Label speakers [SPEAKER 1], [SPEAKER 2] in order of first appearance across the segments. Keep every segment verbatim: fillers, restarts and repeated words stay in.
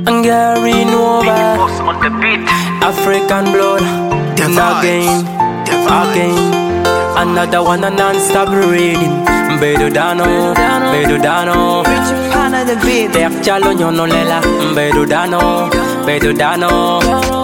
[SPEAKER 1] Gary Nova, African blood, again, again. Another one, a non-stop reading. Bedo Dano, Bedo Dano. Tek chalo nyono lela. Bedo Dano, Bedo Dano.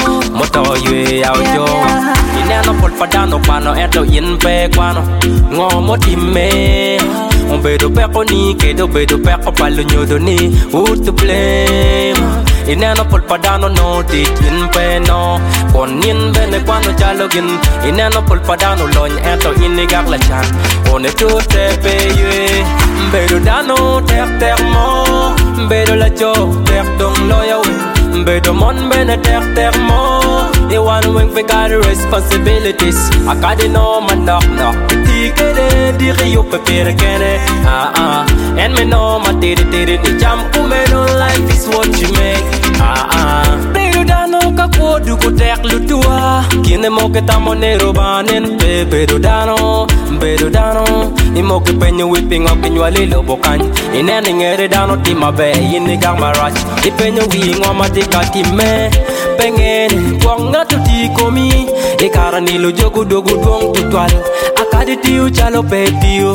[SPEAKER 1] Moto yue au jo. Ineno pol padano pano eto yin pe kwano. Ngo motime. On bedo peko ni kedo bedo peko palo nyodo ni. Who to blame? Ineno pol padano no tit in pe no. Kon yin bene kwano chalogin. Ineno pol padano loñ eto inigak la chan. On est tout te payé. Bedo dano tek tek mo. Bedo la jo tek dong loya win. Bedo mon bene tek tek mo. They want wing for got the responsibilities. I got to know my knock knock. Take it, the rio prepare kene. Ah ah. And me know my tiri tiri ni jump. Me know life is what you make. Ah ah. Bedo dano kako du ko tek lutua. Kine mo ke tamonero banen pe. Bedo dano, bedo dano. Imo ke penyo whipping up in your little bokan. In any ngere dano tima be. Ini gang marach. Ipenyo wing on my tikati me. Pengen kwanga tuti komi e karanilo jogu dogu dong tutwal akadi tiu chalo pedio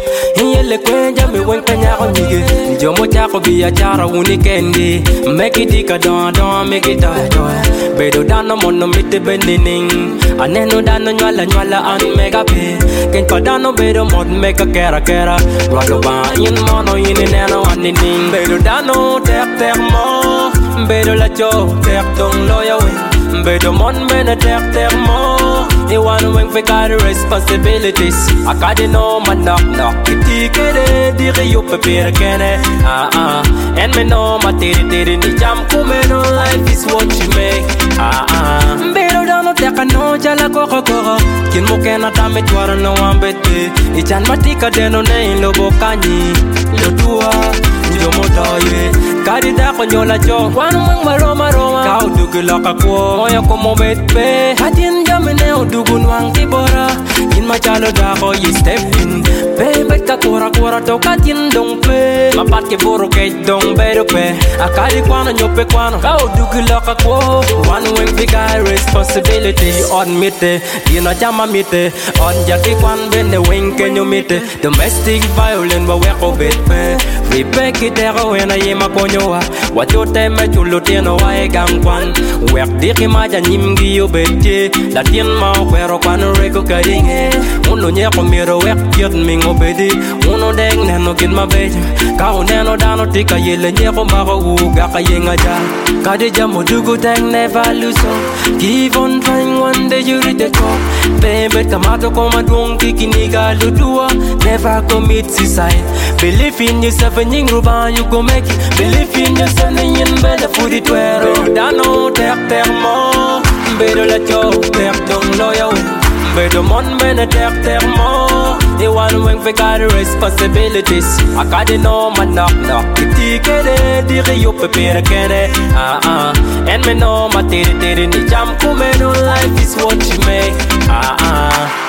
[SPEAKER 1] yele kwenja me wen kanya ko nige jomo chako biya chara uni kendi make it ka don don make it die bedo dano mono mitte beninning aneno dano nyala nyala an mega pe ken pa dano bedo mod mega kera kera wado ba in mono in neno aninning bedo dano tek tek mo bedo la cho tek dong loya win bedo mon bene tek tek mo they want wing for got the responsibilities I got to know my knock knock tikere di rio prepare kene ah ah and me know my tiri tiri ni jam kume no life is what you make ah ah bedo dano tek no jala koko koko kin mo kena tame twara no ambete ichan matika deno ne lo bokanyi lo tua jomo toye kadi da ko nyola jo wan mang maroma roma kau dugu loka ko moyo ko mo betbe hadin jamene dugu nwang tibora in ma chalo da ko yi step in be bet ka kora kora to katin dong pe mapat ke boro ke dong bedo pe akadi kwano nyope kwano kau dugu loka ko one wing big responsibility on mite dina jama mite on jaki kwan bende wing kenyo mite domestic violence wa weko betbe ripeki tero wena yema konyoa watote mechulo tieno wa egang kwan wek diki maja nyimgi yo betye la tien ma kwero kwan reko kadinge uno nyeko miro wek kiot mingo bedi uno deng neno kin ma bejo ka uneno dano tika yele nyeko mako uga ka yenga ja kade jamo dugu deng never lose hope give on trying one day you reach the top baby kamato koma dung kiki niga ludua never commit suicide believe in yourself and you you go make it believe in yourself and you better put it where you dano tek tek mo bedo la cho tek dong loya bedo mon bene tek tek mo they want wing for got the responsibilities I got to know my knock knock tikere di rio prepare kene ah ah and me know my tiri tiri ni jam kume no life is what you make ah ah